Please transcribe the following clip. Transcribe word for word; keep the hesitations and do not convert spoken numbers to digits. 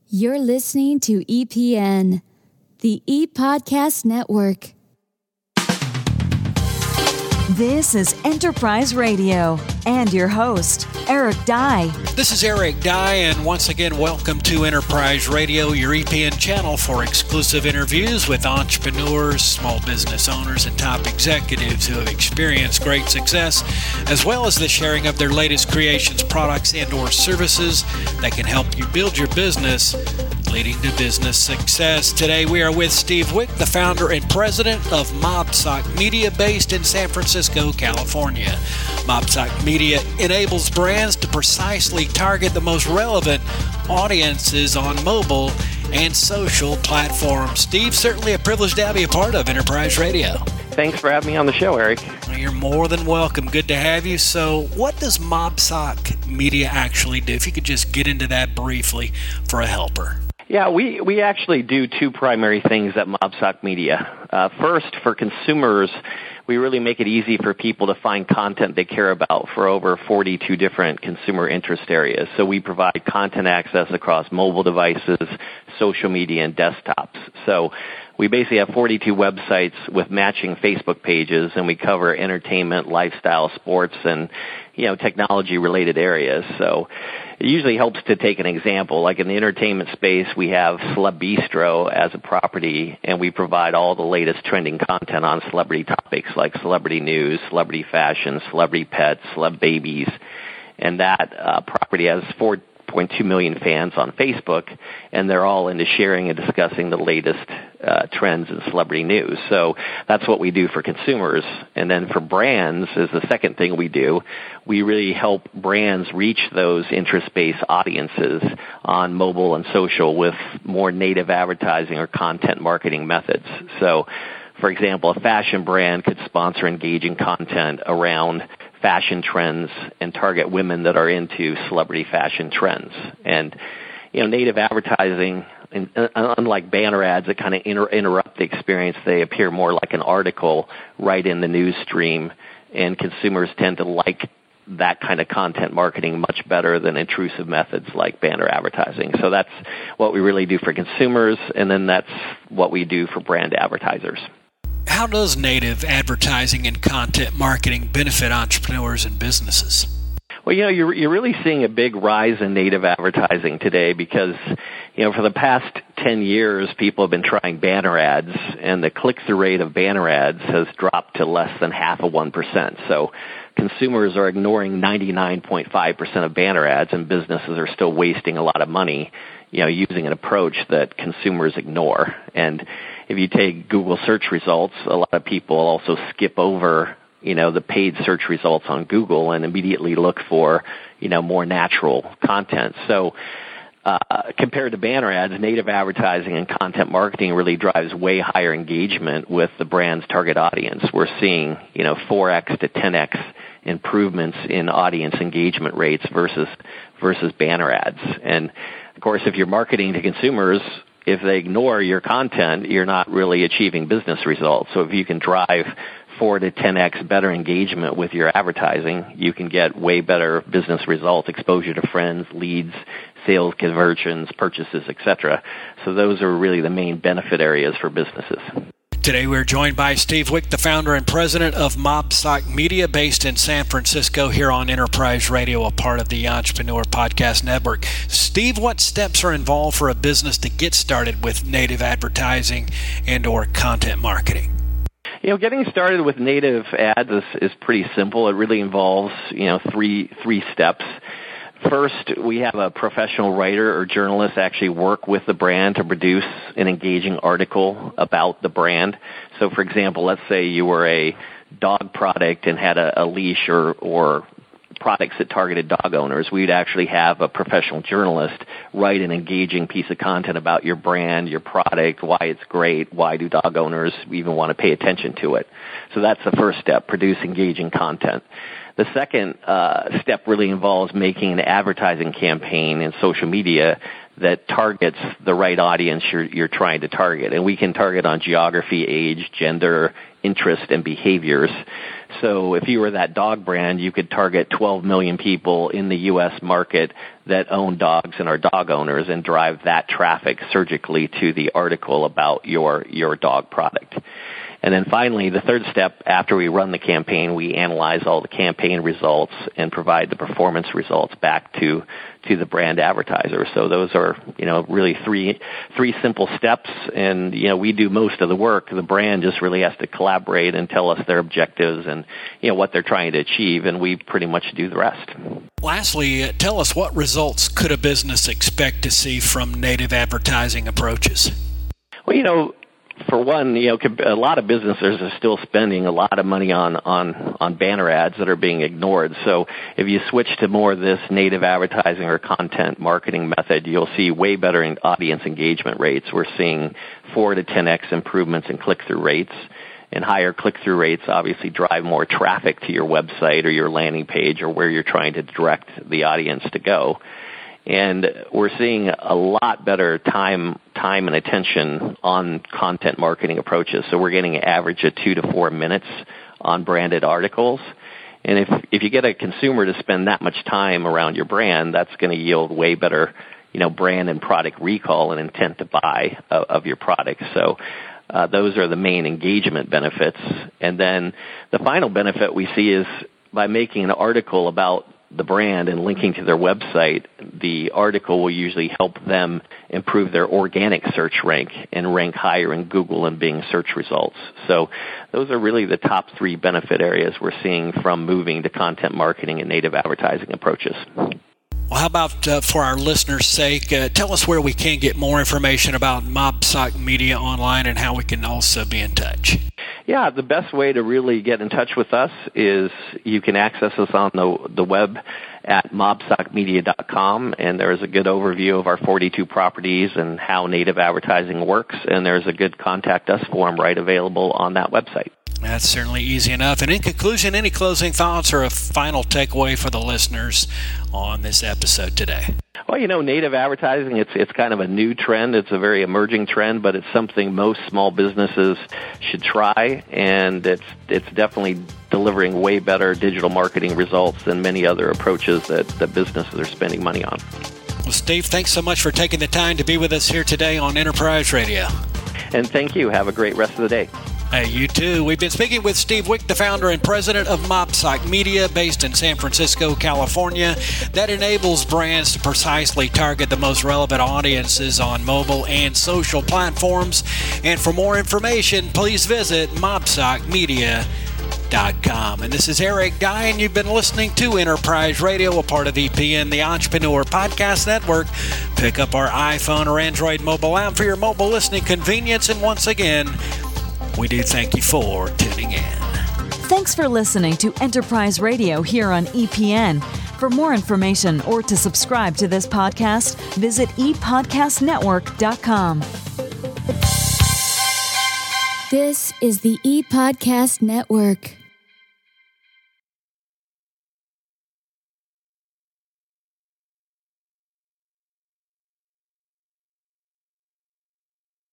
You're listening to E P N, the E-Podcast Network. This is Enterprise Radio and your host, Eric Dye. This is Eric Dye, and once again, welcome to Enterprise Radio, your E P N channel for exclusive interviews with entrepreneurs, small business owners, and top executives who have experienced great success, as well as the sharing of their latest creations, products, and or services that can help you build your business, leading to business success. Today, we are with Steve Wick, the founder and president of MobSock Media, based in San Francisco, California. MobSock Media enables brands to precisely target the most relevant audiences on mobile and social platforms. Steve, certainly a privilege to have you a part of Enterprise Radio. Thanks for having me on the show, Eric. You're more than welcome. Good to have you. So what does MobSock Media actually do? If you could just get into that briefly for a helper. Yeah, we, we actually do two primary things at MobSock Media. Uh, first, for consumers, we really make it easy for people to find content they care about for over forty-two different consumer interest areas. So we provide content access across mobile devices, social media, and desktops. So we basically have forty-two websites with matching Facebook pages, and we cover entertainment, lifestyle, sports, and, you know, technology-related areas. So it usually helps to take an example. Like in the entertainment space, we have Celeb Bistro as a property, and we provide all the latest trending content on celebrity topics like celebrity news, celebrity fashion, celebrity pets, celeb babies. And that uh, property has four point two million fans on Facebook, and they're all into sharing and discussing the latest uh, trends in celebrity news. So that's what we do for consumers. And then for brands is the second thing we do. We really help brands reach those interest-based audiences on mobile and social with more native advertising or content marketing methods. So, for example, a fashion brand could sponsor engaging content around fashion trends and target women that are into celebrity fashion trends. And, you know, native advertising, unlike banner ads that kind of inter- interrupt the experience, they appear more like an article right in the news stream, and consumers tend to like that kind of content marketing much better than intrusive methods like banner advertising. So that's what we really do for consumers, and then that's what we do for brand advertisers. How does native advertising and content marketing benefit entrepreneurs and businesses? Well, you know, you're, you're really seeing a big rise in native advertising today because, you know, for the past ten years, people have been trying banner ads, and the click-through rate of banner ads has dropped to less than half of one percent. So consumers are ignoring ninety-nine point five percent of banner ads, and businesses are still wasting a lot of money, you know, using an approach that consumers ignore. And if you take Google search results, a lot of people also skip over, you know, the paid search results on Google and immediately look for, you know, more natural content. So uh, compared to banner ads, native advertising and content marketing really drives way higher engagement with the brand's target audience. We're seeing, you know, four x to ten x improvements in audience engagement rates versus versus banner ads. And, of course, if you're marketing to consumers, if they ignore your content, you're not really achieving business results. So if you can drive four to ten x better engagement with your advertising, you can get way better business results, exposure to friends, leads, sales conversions, purchases, et cetera. So those are really the main benefit areas for businesses. Today we're joined by Steve Wick, the founder and president of MobSock Media, based in San Francisco, here on Enterprise Radio, a part of the Entrepreneur Podcast Network. Steve, what steps are involved for a business to get started with native advertising and or content marketing? You know, getting started with native ads is, is pretty simple. It really involves, you know, three three steps. First, we have a professional writer or journalist actually work with the brand to produce an engaging article about the brand. So, for example, let's say you were a dog product and had a, a leash or, or products that targeted dog owners. We'd actually have a professional journalist write an engaging piece of content about your brand, your product, why it's great, why do dog owners even want to pay attention to it. So that's the first step, produce engaging content. The second uh, step really involves making an advertising campaign in social media that targets the right audience you're, you're trying to target. And we can target on geography, age, gender, interest and behaviors. So if you were that dog brand, you could target twelve million people in the U S market that own dogs and are dog owners and drive that traffic surgically to the article about your, your dog product. And then finally, the third step, after we run the campaign, we analyze all the campaign results and provide the performance results back to to the brand advertiser. So those are, you know, really three three simple steps, and, you know, we do most of the work. The brand just really has to collaborate and tell us their objectives and, you know, what they're trying to achieve, and we pretty much do the rest. Lastly, uh, tell us, what results could a business expect to see from native advertising approaches? Well, you know, for one, you know, a lot of businesses are still spending a lot of money on, on, on banner ads that are being ignored. So if you switch to more of this native advertising or content marketing method, you'll see way better in audience engagement rates. We're seeing four to ten x improvements in click-through rates. And higher click-through rates obviously drive more traffic to your website or your landing page or where you're trying to direct the audience to go. And we're seeing a lot better time time and attention on content marketing approaches. So we're getting an average of two to four minutes on branded articles. And if if you get a consumer to spend that much time around your brand, that's going to yield way better, you know, brand and product recall and intent to buy of, of your product. So uh, those are the main engagement benefits. And then the final benefit we see is by making an article about the brand and linking to their website, the article will usually help them improve their organic search rank and rank higher in Google and Bing search results. So those are really the top three benefit areas we're seeing from moving to content marketing and native advertising approaches. Well, how about, uh, for our listeners' sake, uh, tell us where we can get more information about Mobsoc Media online and how we can also be in touch. Yeah, the best way to really get in touch with us is you can access us on the the web at mobsoc media dot com, and there's a good overview of our forty-two properties and how native advertising works, and there's a good contact us form right available on that website. That's certainly easy enough. And in conclusion, any closing thoughts or a final takeaway for the listeners on this episode today? Well, you know, native advertising, it's it's kind of a new trend. It's a very emerging trend, but it's something most small businesses should try, and it's it's definitely delivering way better digital marketing results than many other approaches that, that businesses are spending money on. Well, Steve, thanks so much for taking the time to be with us here today on Enterprise Radio. And thank you. Have a great rest of the day. Hey, you too. We've been speaking with Steve Wick, the founder and president of Mobsoc Media, based in San Francisco, California, that enables brands to precisely target the most relevant audiences on mobile and social platforms. And for more information, please visit mobsoc media dot com. And this is Eric Dye, and you've been listening to Enterprise Radio, a part of E P N, the Entrepreneur Podcast Network. Pick up our iPhone or Android mobile app for your mobile listening convenience. And once again, we do thank you for tuning in. Thanks for listening to Enterprise Radio here on E P N. For more information or to subscribe to this podcast, visit e podcast network dot com. This is the E-Podcast Network.